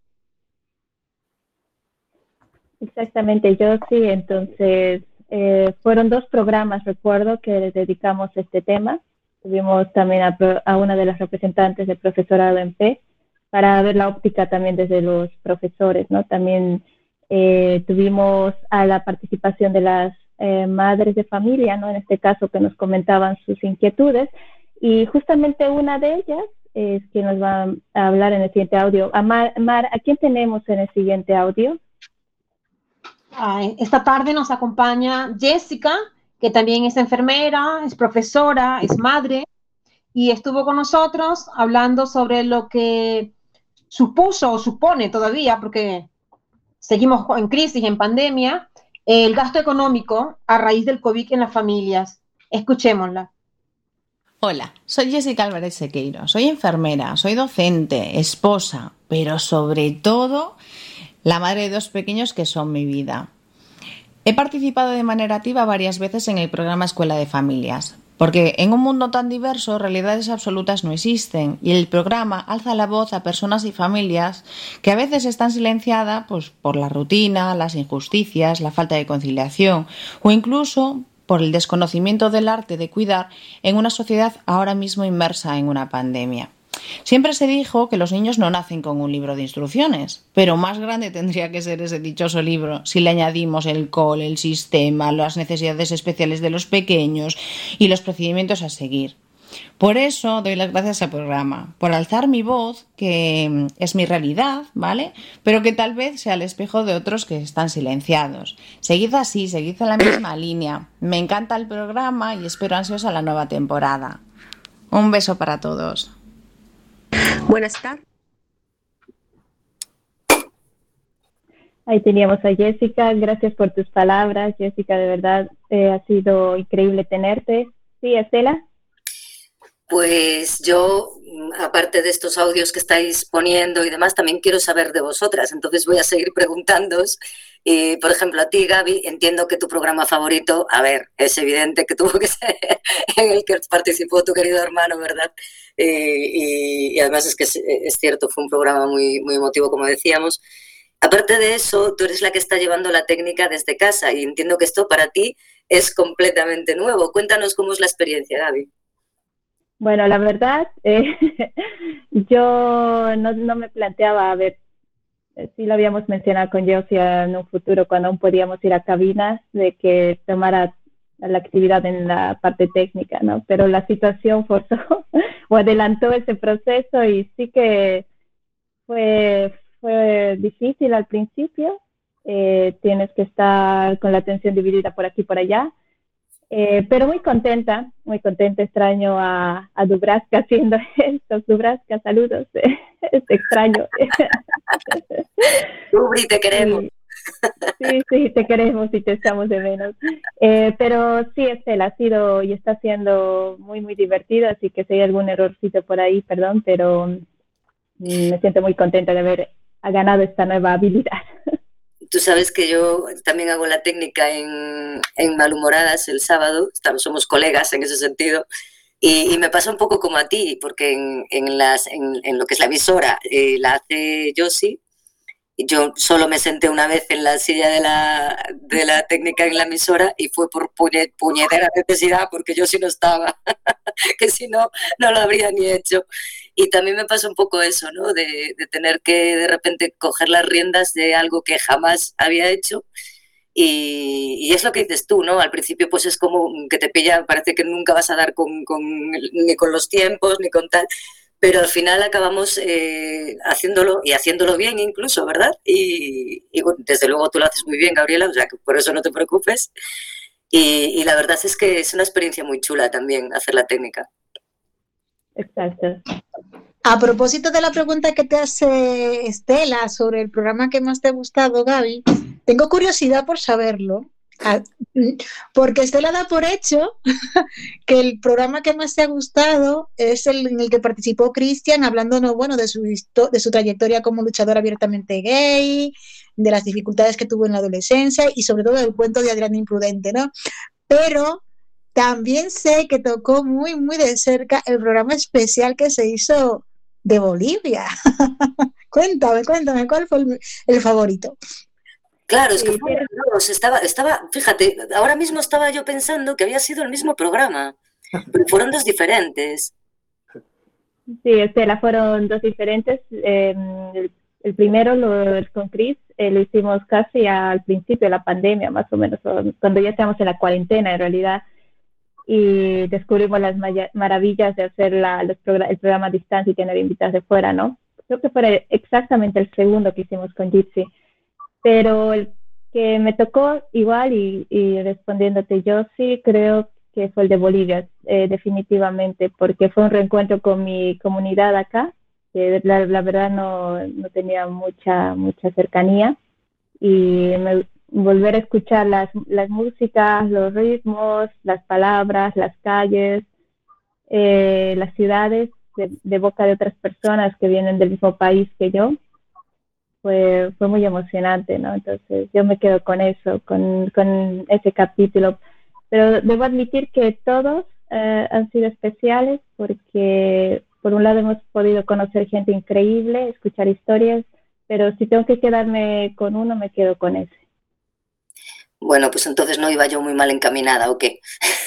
Exactamente, yo sí, entonces eh, fueron dos programas, recuerdo, que les dedicamos a este tema. Tuvimos también a, a una de las representantes del profesorado en P para ver la óptica también desde los profesores, ¿no? También eh, tuvimos a la participación de las eh, madres de familia, ¿no? En este caso que nos comentaban sus inquietudes y justamente una de ellas es quien nos va a hablar en el siguiente audio. A Mar, Mar, ¿a quién tenemos en el siguiente audio? Esta tarde nos acompaña Jessica, que también es enfermera, es profesora, es madre, y estuvo con nosotros hablando sobre lo que supuso o supone todavía, porque seguimos en crisis, en pandemia, el gasto económico a raíz del COVID en las familias. Escuchémosla. Hola, soy Jessica Álvarez Sequeiro, soy enfermera, soy docente, esposa, pero sobre todo la madre de dos pequeños que son mi vida. He participado de manera activa varias veces en el programa Escuela de Familias, porque en un mundo tan diverso realidades absolutas no existen y el programa alza la voz a personas y familias que a veces están silenciadas pues, por la rutina, las injusticias, la falta de conciliación o incluso por el desconocimiento del arte de cuidar en una sociedad ahora mismo inmersa en una pandemia. Siempre se dijo que los niños no nacen con un libro de instrucciones, pero más grande tendría que ser ese dichoso libro si le añadimos el cole, el sistema, las necesidades especiales de los pequeños y los procedimientos a seguir. Por eso doy las gracias al programa, por alzar mi voz, que es mi realidad, ¿vale? Pero que tal vez sea el espejo de otros que están silenciados. Seguid así, seguid en la misma línea. Me encanta el programa y espero ansiosa la nueva temporada. Un beso para todos. Buenas tardes. Ahí teníamos a Jessica. Gracias por tus palabras, Jessica. De verdad, eh, ha sido increíble tenerte. Sí, Estela. Pues yo, aparte de estos audios que estáis poniendo y demás, también quiero saber de vosotras. Entonces voy a seguir preguntándoos. Eh, por ejemplo, a ti, Gaby, entiendo que tu programa favorito, a ver, es evidente que tuvo que ser en el que participó tu querido hermano, ¿verdad? Eh, y, y además es que es, es cierto, fue un programa muy, muy emotivo, como decíamos. Aparte de eso, tú eres la que está llevando la técnica desde casa y entiendo que esto para ti es completamente nuevo. Cuéntanos cómo es la experiencia, Gaby. Bueno, la verdad, eh, yo no, no me planteaba, a ver, sí lo habíamos mencionado con Josia en un futuro cuando aún podíamos ir a cabinas, de que tomara la actividad en la parte técnica, ¿no? Pero la situación forzó o adelantó ese proceso y sí que fue, fue difícil al principio. Eh, tienes que estar con la atención dividida por aquí y por allá. Eh, pero muy contenta, muy contenta, extraño a, a Dubraska haciendo estos. Dubraska, saludos, te extraño. Dubri, te queremos. Sí, sí, te queremos y te echamos de menos. Eh, pero sí, Estela, ha sido y está siendo muy, muy divertido, así que si hay algún errorcito por ahí, perdón, pero me siento muy contenta de haber ganado esta nueva habilidad. Tú sabes que yo también hago la técnica en, en Malhumoradas el sábado, estamos, somos colegas en ese sentido, y, y me pasa un poco como a ti, porque en, en, las, en, en lo que es la emisora eh, la hace Josi. Yo solo me senté una vez en la silla de la, de la técnica en la emisora y fue por puñe, puñetera necesidad, porque yo sí no estaba, que si no, no lo habría ni hecho. Y también me pasa un poco eso, ¿no? De, de tener que de repente coger las riendas de algo que jamás había hecho. Y, y es lo que dices tú, ¿no? Al principio pues es como que te pilla, parece que nunca vas a dar con, con, ni con los tiempos, ni con tal... Pero al final acabamos eh, haciéndolo y haciéndolo bien incluso, ¿verdad? Y, y bueno, desde luego tú lo haces muy bien, Gabriela, o sea que por eso no te preocupes. Y, y la verdad es que es una experiencia muy chula también hacer la técnica. Exacto. A propósito de la pregunta que te hace Estela sobre el programa que más te ha gustado, Gaby, tengo curiosidad por saberlo. Porque Estela da por hecho que el programa que más te ha gustado es el en el que participó Cristian, hablándonos, bueno, de su, de su trayectoria como luchador abiertamente gay, de las dificultades que tuvo en la adolescencia y sobre todo del cuento de Adriana Imprudente, ¿no? Pero también sé que tocó muy, muy de cerca el programa especial que se hizo de Bolivia. Cuéntame, cuéntame, ¿cuál fue el, el favorito? Claro, es que fueron dos, estaba, estaba, fíjate, ahora mismo estaba yo pensando que había sido el mismo programa, pero fueron dos diferentes. Sí, Estela, fueron dos diferentes. Eh, el, el primero, lo, con Chris, eh, lo hicimos casi al principio de la pandemia, más o menos, cuando ya estábamos en la cuarentena, en realidad. y descubrimos las maravillas de hacer la, los progr- el programa a distancia y tener invitados de fuera, ¿no? Creo que fue exactamente el segundo que hicimos con Gypsy, pero el que me tocó igual y, y respondiéndote yo sí creo que fue el de Bolivia, eh, definitivamente, porque fue un reencuentro con mi comunidad acá, que la, la verdad no, no tenía mucha, mucha cercanía, y me, volver a escuchar las, las músicas, los ritmos, las palabras, las calles, eh, las ciudades, de, de boca de otras personas que vienen del mismo país que yo, fue, fue muy emocionante, ¿no? Entonces yo me quedo con eso, con, con ese capítulo. Pero debo admitir que todos eh, han sido especiales porque por un lado hemos podido conocer gente increíble, escuchar historias, pero si tengo que quedarme con uno, me quedo con ese. Bueno, pues entonces no iba yo muy mal encaminada, ¿o qué?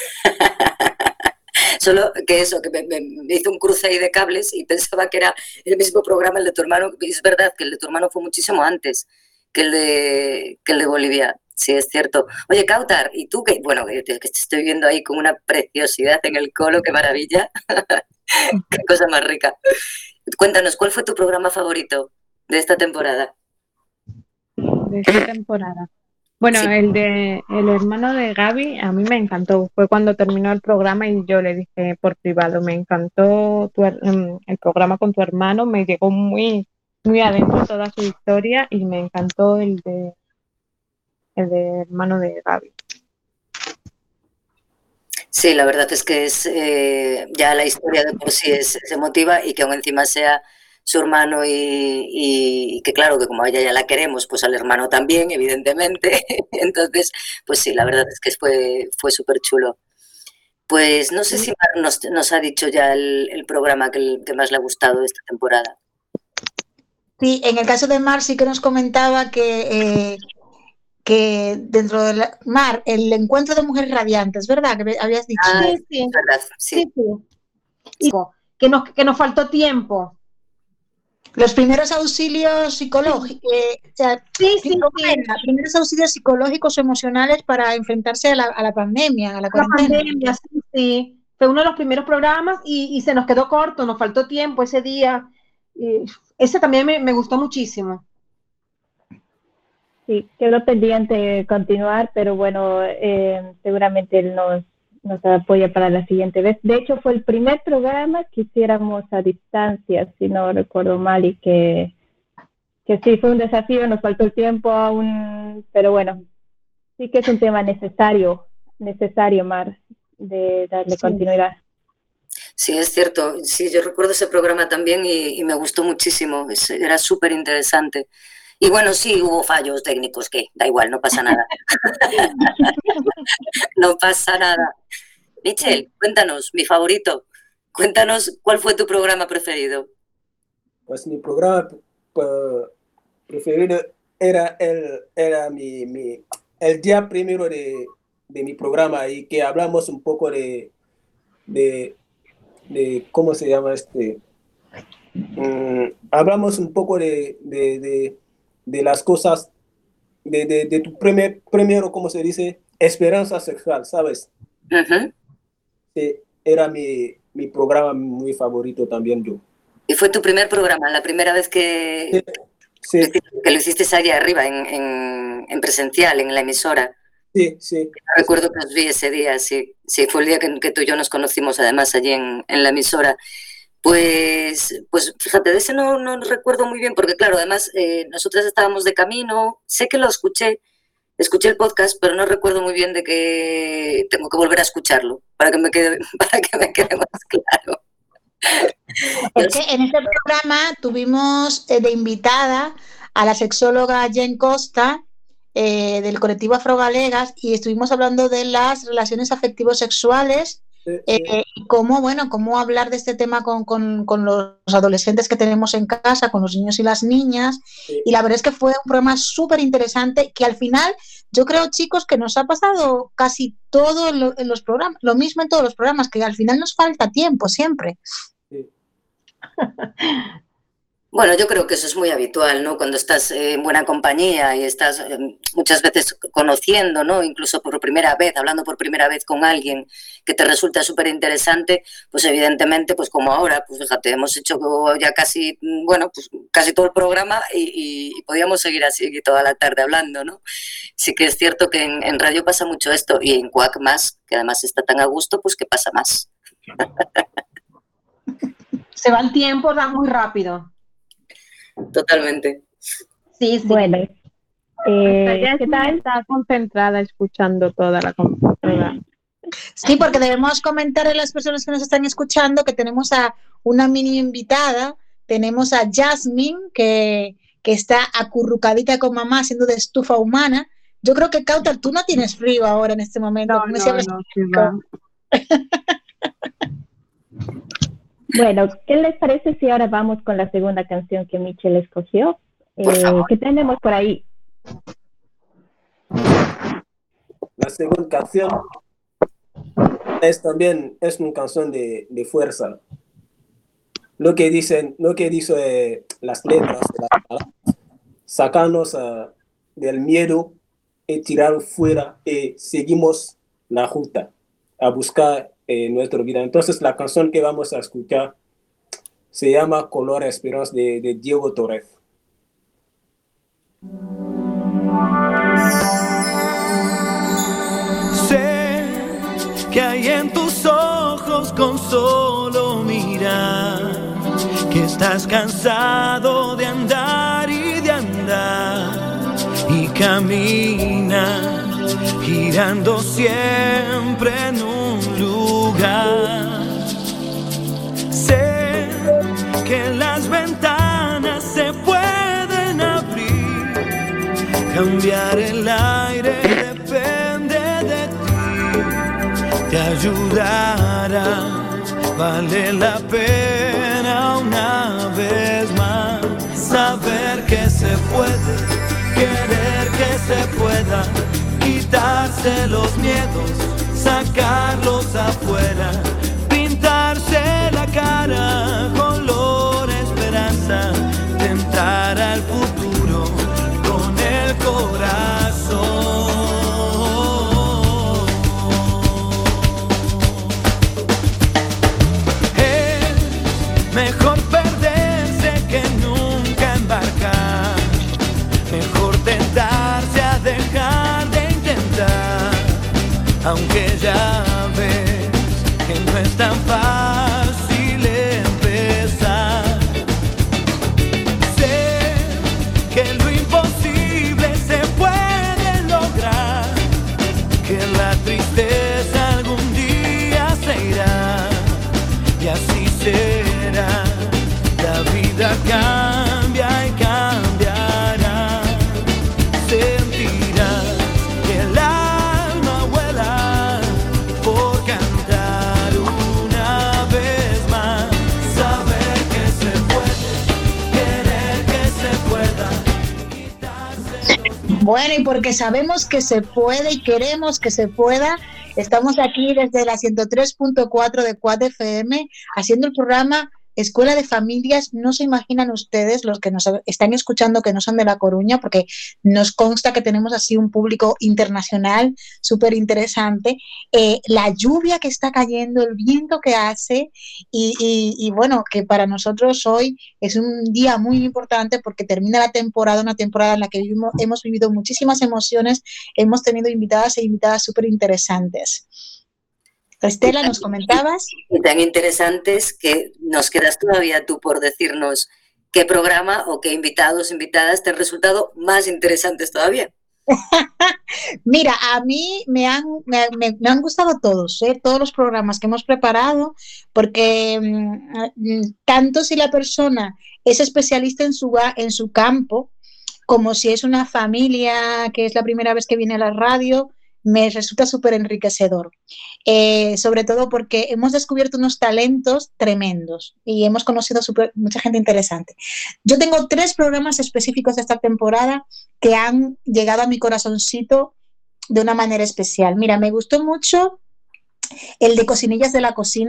Solo que eso, que me, me, me hizo un cruce ahí de cables y pensaba que era el mismo programa, el de tu hermano. Es verdad que el de tu hermano fue muchísimo antes que el de, que el de Bolivia. Sí, es cierto. Oye, Kautar, ¿y tú qué? Bueno, que te estoy viendo ahí con una preciosidad en el colo, qué maravilla. Qué cosa más rica. Cuéntanos, ¿cuál fue tu programa favorito de esta temporada? De esta temporada. Bueno, sí. el de el hermano de Gaby a mí me encantó. Fue cuando terminó el programa y yo le dije por privado, me encantó tu, el programa con tu hermano, me llegó muy muy adentro toda su historia y me encantó el de el de hermano de Gaby. Sí, la verdad es que es eh, ya la historia de por sí es, es emotiva y que aún encima sea su hermano y, y, y que claro, que como a ella ya la queremos, pues al hermano también, evidentemente. Entonces, pues sí, la verdad es que fue, fue súper chulo. Pues no sé si Mar nos, nos ha dicho ya el, el programa que, que más le ha gustado de esta temporada. Sí, en el caso de Mar sí que nos comentaba que, eh, que dentro de la, Mar, el encuentro de mujeres radiantes, ¿verdad? Que habías dicho. Ah, sí, sí. Es verdad, sí. sí, sí. Y que nos, que nos faltó tiempo. Los primeros auxilios psicológicos, eh, o sea, sí, sí, sí. primeros auxilios psicológicos o emocionales para enfrentarse a la, a la pandemia, a la cuarentena. La pandemia, sí, sí. Fue uno de los primeros programas y, y se nos quedó corto, nos faltó tiempo ese día. Y ese también me, me gustó muchísimo. Sí, quedó pendiente continuar, pero bueno, eh, seguramente él nos, nos apoya para la siguiente vez. De hecho, fue el primer programa que hiciéramos a distancia, si no recuerdo mal, y que, que sí, fue un desafío, nos faltó el tiempo aún, pero bueno, sí que es un tema necesario, necesario, Mar, de darle sí. continuidad. Sí, es cierto. Sí, yo recuerdo ese programa también y, y me gustó muchísimo, era súper interesante. Y bueno, sí, hubo fallos técnicos, que da igual, no pasa nada. No pasa nada. Michelle, cuéntanos, mi favorito, cuéntanos cuál fue tu programa preferido. Pues mi programa pues, preferido era, el, era mi, mi, el día primero de, de mi programa y que hablamos un poco de, de, de ¿cómo se llama este? Um, hablamos un poco de, de, de de las cosas, de, de, de tu primer, primero, ¿cómo se dice? Esperanza sexual, ¿sabes? Uh-huh. Sí, era mi, mi programa muy favorito también yo. ¿Y fue tu primer programa, la primera vez que, sí. Sí. que lo hiciste allá arriba, en, en, en presencial, en la emisora? Sí, sí. Recuerdo que os vi ese día, sí. Sí, fue el día que, que tú y yo nos conocimos, además, allí en, en la emisora. Pues, pues fíjate, de ese no, no recuerdo muy bien, porque claro, además eh, nosotras estábamos de camino, sé que lo escuché, escuché el podcast, pero no recuerdo muy bien de que tengo que volver a escucharlo, para que me quede, para que me quede más claro. Es que en este programa tuvimos eh, de invitada a la sexóloga Jen Costa, eh, del colectivo Afrogalegas, y estuvimos hablando de las relaciones afectivos sexuales. Sí, sí. Eh, cómo, bueno, cómo hablar de este tema con, con, con los adolescentes que tenemos en casa, con los niños y las niñas, sí. Y la verdad es que fue un programa súper interesante que al final, yo creo, chicos, que nos ha pasado casi todo en, lo, en los programas, lo mismo en todos los programas, que al final nos falta tiempo siempre. Sí. Bueno, yo creo que eso es muy habitual, ¿no? Cuando estás en buena compañía y estás eh, muchas veces conociendo, ¿no? Incluso por primera vez, hablando por primera vez con alguien que te resulta súper interesante, pues evidentemente, pues como ahora, pues fíjate, hemos hecho ya casi, bueno, pues casi todo el programa y, y, y podíamos seguir así toda la tarde hablando, ¿no? Sí que es cierto que en, en radio pasa mucho esto y en Quack más, que además está tan a gusto, pues que pasa más. Se va el tiempo, da muy rápido. Totalmente. Sí, sí. Bueno, eh, ¿qué tal? Está concentrada escuchando toda la toda. Sí, porque debemos comentar a las personas que nos están escuchando que tenemos a una mini invitada, tenemos a Jasmine, que, que está acurrucadita con mamá haciendo de estufa humana. Yo creo que, Kautar, tú no tienes frío ahora en este momento. No, no, no, sí va. Bueno, ¿qué les parece si ahora vamos con la segunda canción que Michelle escogió? Eh, ¿Qué tenemos por ahí? La segunda canción es también es una canción de, de fuerza. Lo que dicen, lo que dice las letras, sacarnos uh, del miedo y tirar fuera y seguimos la ruta a buscar eh, nuestra vida. Entonces la canción que vamos a escuchar se llama Color Esperanza de, de Diego Torres. Sé que hay en tus ojos con solo mirar que estás cansado de andar y de andar y camina girando siempre en un lugar. Sé que las ventanas se pueden abrir, cambiar el aire depende de ti, te ayudará, vale la pena una vez más saber que se puede, querer que se pueda, quitarse los miedos, sacarlos afuera, pintarse la cara, color esperanza, tentar al futuro con el corazón. Es mejor perderse que nunca embarcar, mejor tentarse a dejar de intentar, aunque ya ves que no es tan fácil empezar. Sé que lo imposible se puede lograr, que la tristeza algún día se irá, y así será, la vida cambia y cambiará, sentirás que el alma vuela por cantar una vez más, saber que se puede, querer que se pueda, quitarse los... Bueno, y porque sabemos que se puede y queremos que se pueda, estamos aquí desde la ciento tres punto cuatro de Quack F M haciendo el programa Escuela de Familias. No se imaginan ustedes, los que nos están escuchando que no son de La Coruña, porque nos consta que tenemos así un público internacional súper interesante, eh, la lluvia que está cayendo, el viento que hace y, y, y bueno, que para nosotros hoy es un día muy importante porque termina la temporada, una temporada en la que vivimos, hemos vivido muchísimas emociones, hemos tenido invitadas e invitadas súper interesantes. Estela, ¿nos comentabas? Y tan interesantes que nos quedas todavía tú por decirnos qué programa o qué invitados, invitadas te han resultado más interesantes todavía. Mira, a mí me han, me, me, me han gustado todos, ¿eh? Todos los programas que hemos preparado, porque mmm, tanto si la persona es especialista en su, en su campo, como si es una familia que es la primera vez que viene a la radio, me resulta súper enriquecedor, eh, sobre todo porque hemos descubierto unos talentos tremendos y hemos conocido super, mucha gente interesante. Yo tengo tres programas específicos de esta temporada que han llegado a mi corazoncito de una manera especial. Mira, me gustó mucho el de Cocinillas de la Cocina,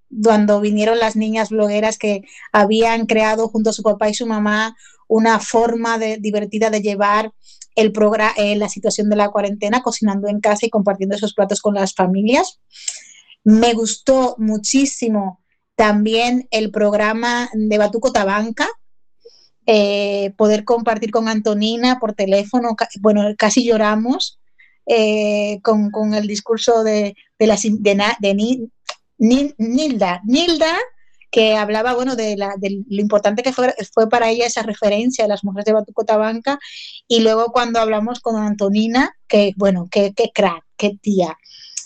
cuando vinieron las niñas blogueras que habían creado junto a su papá y su mamá una forma de, divertida de llevar el programa, eh, la situación de la cuarentena, cocinando en casa y compartiendo esos platos con las familias. Me gustó muchísimo también el programa de Batuco Tabanca, eh, poder compartir con Antonina por teléfono, bueno, casi lloramos eh, con, con el discurso de, de, la, de, de Nil, Nil, Nilda, Nilda, que hablaba, bueno, de, la, de lo importante que fue, fue para ella esa referencia de las mujeres de Batuco Tabanca, y luego cuando hablamos con Antonina, que bueno, qué crack, qué tía.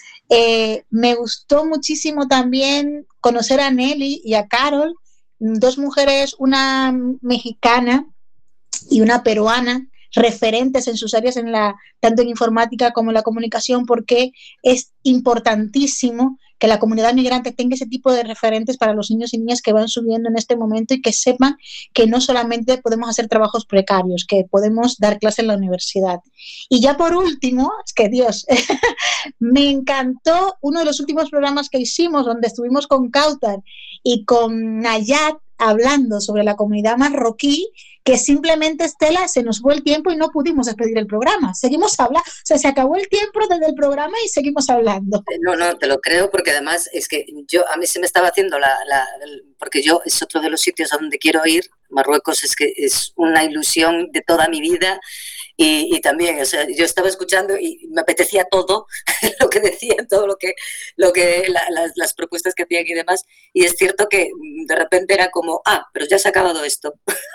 Eh, me gustó muchísimo también conocer a Nelly y a Carol, dos mujeres, una mexicana y una peruana, referentes en sus áreas, en la, tanto en informática como en la comunicación, porque es importantísimo que la comunidad migrante tenga ese tipo de referentes para los niños y niñas que van subiendo en este momento y que sepan que no solamente podemos hacer trabajos precarios, que podemos dar clase en la universidad. Y ya por último, es que Dios, me encantó uno de los últimos programas que hicimos, donde estuvimos con Kautar y con Nayat hablando sobre la comunidad marroquí, que simplemente, Estela, se nos fue el tiempo y no pudimos despedir el programa. Seguimos hablando, o sea, se acabó el tiempo desde el programa y seguimos hablando. No, no, te lo creo, porque además es que yo, a mí se me estaba haciendo la, la, porque yo es otro de los sitios a donde quiero ir. Marruecos es que es una ilusión de toda mi vida. Y, y también, o sea, yo estaba escuchando y me apetecía todo lo que decían, todo lo que, lo que la, las, las propuestas que hacían y demás. Y es cierto que de repente era como, ah, pero ya se ha acabado esto.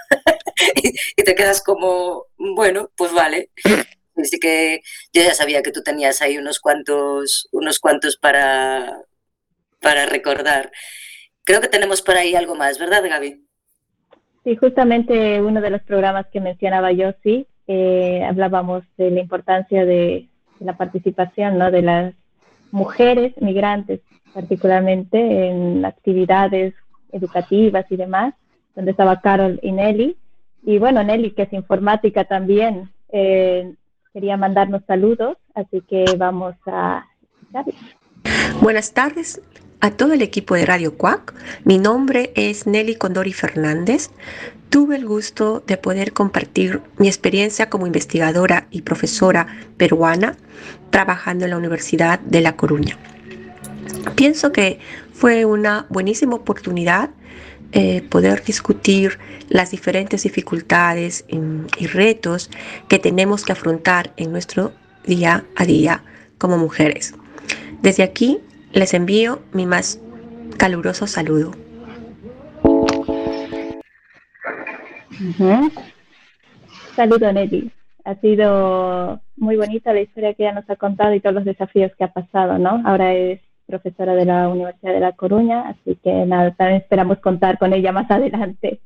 y, y te quedas como, bueno, pues vale. Así que yo ya sabía que tú tenías ahí unos cuantos, unos cuantos para, para recordar. Creo que tenemos por ahí algo más, ¿verdad, Gaby? Sí, justamente uno de los programas que mencionaba yo, sí, eh, hablábamos de la importancia de, de la participación, ¿no?, de las mujeres migrantes, particularmente en actividades educativas y demás, donde estaba Carol y Nelly. Y bueno, Nelly, que es informática también, eh, quería mandarnos saludos, así que vamos a... Buenas tardes a todo el equipo de Radio Cuac. Mi nombre es Nelly Condori Fernández. Tuve el gusto de poder compartir mi experiencia como investigadora y profesora peruana trabajando en la Universidad de La Coruña. Pienso que fue una buenísima oportunidad eh, poder discutir las diferentes dificultades y, y retos que tenemos que afrontar en nuestro día a día como mujeres. Desde aquí les envío mi más caluroso saludo. Uh-huh. Saludo, Nelly. Ha sido muy bonita la historia que ella nos ha contado y todos los desafíos que ha pasado, ¿no? Ahora es profesora de la Universidad de La Coruña, así que nada, también esperamos contar con ella más adelante.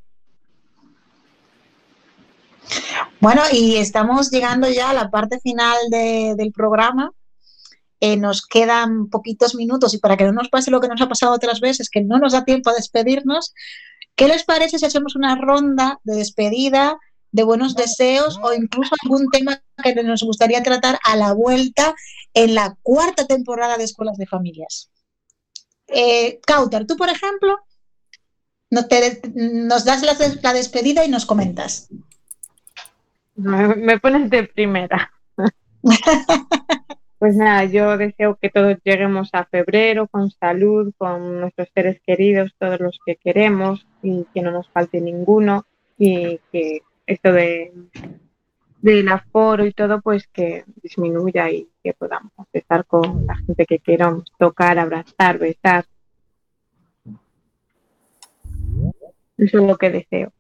Bueno, y estamos llegando ya a la parte final de, del programa. Eh, nos quedan poquitos minutos y para que no nos pase lo que nos ha pasado otras veces, que no nos da tiempo a despedirnos, ¿qué les parece si hacemos una ronda de despedida, de buenos deseos o incluso algún tema que nos gustaría tratar a la vuelta en la cuarta temporada de Escuelas de Familias? Eh, Kautar, tú, por ejemplo, no te, nos das la, la despedida y nos comentas. Me, me pones de primera. Pues nada, yo deseo que todos lleguemos a febrero con salud, con nuestros seres queridos, todos los que queremos, y que no nos falte ninguno, y que esto de del aforo y todo, pues que disminuya y que podamos estar con la gente que queramos, tocar, abrazar, besar. Eso es lo que deseo.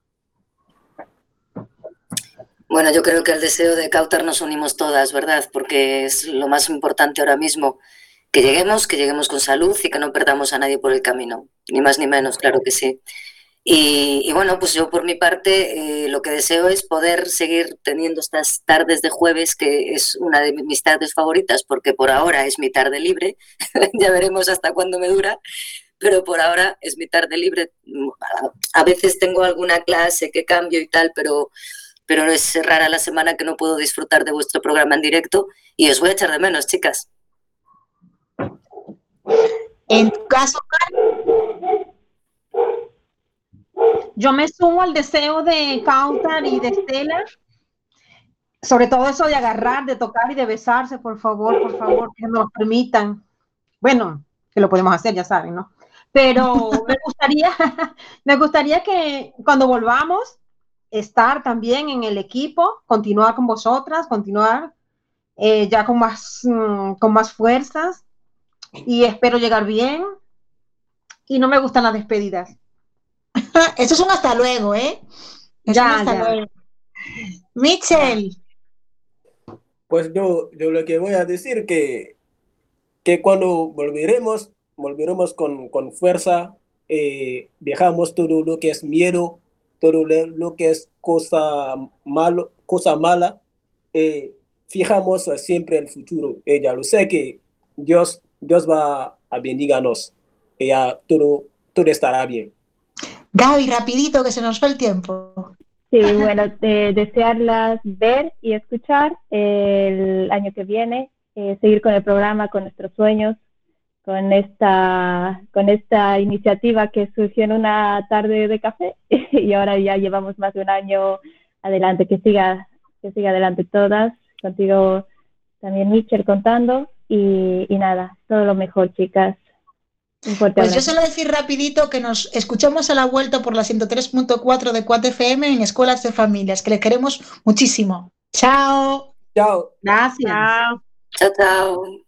Bueno, yo creo que al deseo de Kautar nos unimos todas, ¿verdad? Porque es lo más importante ahora mismo, que lleguemos, que lleguemos con salud y que no perdamos a nadie por el camino, ni más ni menos, claro que sí. Y, y bueno, pues yo por mi parte eh, lo que deseo es poder seguir teniendo estas tardes de jueves, que es una de mis tardes favoritas, porque por ahora es mi tarde libre, ya veremos hasta cuándo me dura, pero por ahora es mi tarde libre. A veces tengo alguna clase que cambio y tal, pero... pero es rara la semana que no puedo disfrutar de vuestro programa en directo y os voy a echar de menos, chicas. En tu caso, yo me sumo al deseo de Kautar y de Estela, sobre todo eso de agarrar, de tocar y de besarse, por favor, por favor, que nos permitan. Bueno, que lo podemos hacer, ya saben, ¿no? Pero me gustaría, me gustaría que cuando volvamos, estar también en el equipo, continuar con vosotras, continuar eh, ya con más, mm, con más fuerzas, y espero llegar bien, y no me gustan las despedidas. Eso es un hasta luego, ¿eh? Es Ya, un hasta ya. luego. Mitchell. Pues yo, yo lo que voy a decir que, que cuando volveremos, volveremos con, con fuerza, eh, dejamos todo lo que es miedo, todo lo, lo que es cosa, malo, cosa mala, eh, fijamos siempre el futuro. Eh, ya lo sé que Dios, Dios va a bendigarnos, y ya todo, todo estará bien. Gaby, rapidito, que se nos fue el tiempo. Sí, bueno, eh, desearlas ver y escuchar el año que viene, eh, seguir con el programa, con nuestros sueños, con esta, con esta iniciativa que surgió en una tarde de café y ahora ya llevamos más de un año adelante, que siga, que siga adelante todas, contigo también Mitchell contando y, y nada, todo lo mejor, chicas. Un fuerte Pues yo abrazo. solo decir rapidito que nos escuchamos a la vuelta por la ciento tres punto cuatro de Quack F M en Escuelas de Familias, que le queremos muchísimo. Chao. Chao. Gracias. Chao, chao.